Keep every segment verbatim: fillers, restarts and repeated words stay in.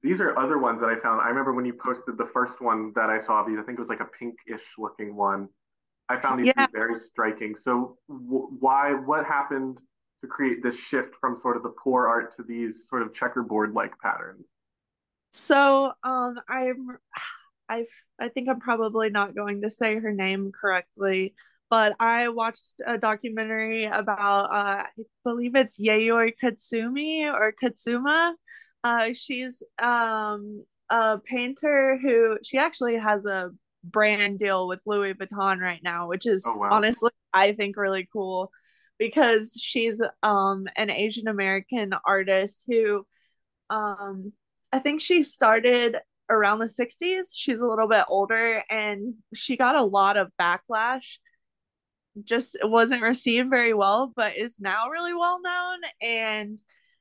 these are other ones that I found. I remember when you posted the first one that I saw of these, I think it was like a pinkish looking one. I found these to Yeah. be very striking. So w- why, what happened to create this shift from sort of the poor art to these sort of checkerboard like patterns? So, um, I'm, I, I think I'm probably not going to say her name correctly, but I watched a documentary about, uh, I believe it's Yayoi Katsumi or Katsuma. Uh, she's um a painter who she actually has a brand deal with Louis Vuitton right now, which Oh is wow. honestly I think really cool because she's um an Asian American artist who um, I think she started around the sixties. She's a little bit older and she got a lot of backlash. Just wasn't received very well, but is now really well known. And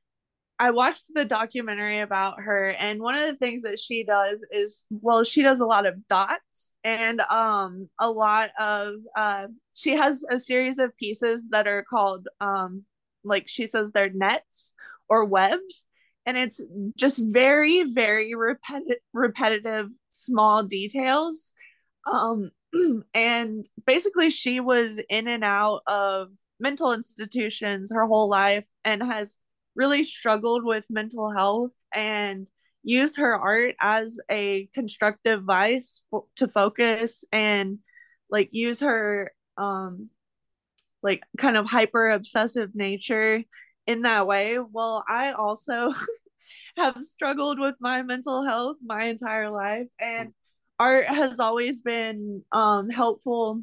I watched the documentary about her, and one of the things that she does is, well, she does a lot of dots and um a lot of uh she has a series of pieces that are called um like she says they're nets or webs, and it's just very very repetitive repetitive small details. Um and basically she was in and out of mental institutions her whole life and has really struggled with mental health and used her art as a constructive vice fo- to focus and like use her um like kind of hyper obsessive nature in that way. Well, I also have struggled with my mental health my entire life, and art has always been um helpful,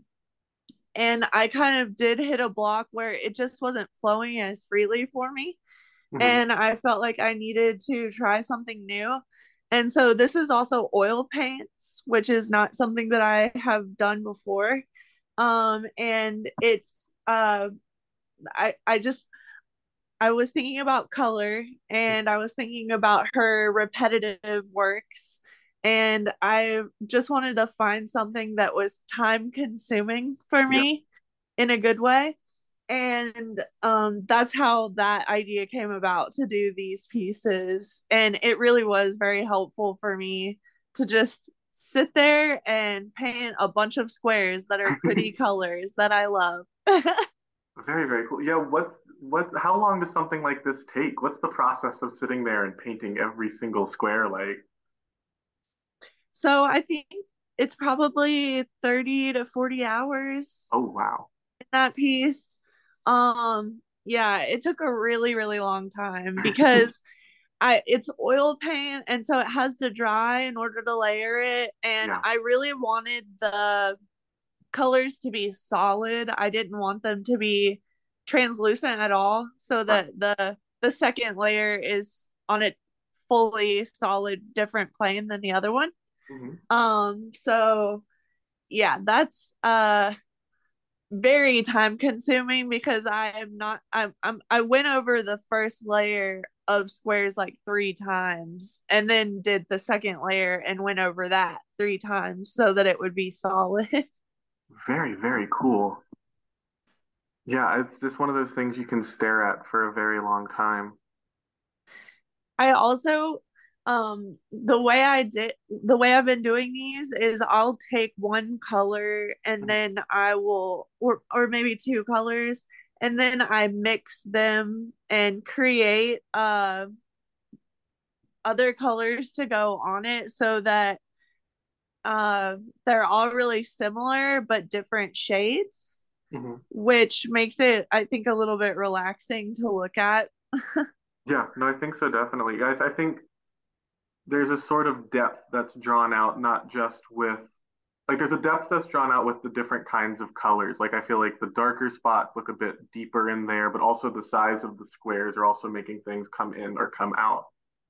and I kind of did hit a block where it just wasn't flowing as freely for me, Hmm. and I felt like I needed to try something new. And so this is also oil paints, which is not something that I have done before. Um, and it's uh, I I just I was thinking about color, and I was thinking about her repetitive works, and I just wanted to find something that was time consuming for Yep. me in a good way. And um, that's how that idea came about to do these pieces. And it really was very helpful for me to just sit there and paint a bunch of squares that are pretty colors that I love. Very, very cool. Yeah, what's what's how long does something like this take? What's the process of sitting there and painting every single square like? So I think it's probably thirty to forty hours Oh wow. in that piece. Um, yeah, it took a really, really long time because I it's oil paint and so it has to dry in order to layer it. And Yeah. I really wanted the colors to be solid. I didn't want them to be translucent at all so Right. that the the second layer is on a fully solid different plane than the other one. Hmm. Um so yeah, that's uh very time consuming because I am not I'm, I'm I went over the first layer of squares like three times and then did the second layer and went over that three times so that it would be solid. Very, very cool. Yeah, it's just one of those things you can stare at for a very long time. I also um the way I did the way I've been doing these is I'll take one color and Mhm. then I will or or maybe two colors and then I mix them and create uh other colors to go on it so that uh they're all really similar but different shades, Hmm. which makes it I think a little bit relaxing to look at. Yeah, no, I think so, definitely. I, I think there's a sort of depth that's drawn out, not just with like there's a depth that's drawn out with the different kinds of colors. Like I feel like the darker spots look a bit deeper in there, but also the size of the squares are also making things come in or come out.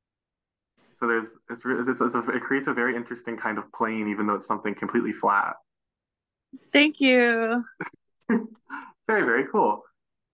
So there's it's it's, it's a, it creates a very interesting kind of plane, even though it's something completely flat. Thank you. Very, very cool.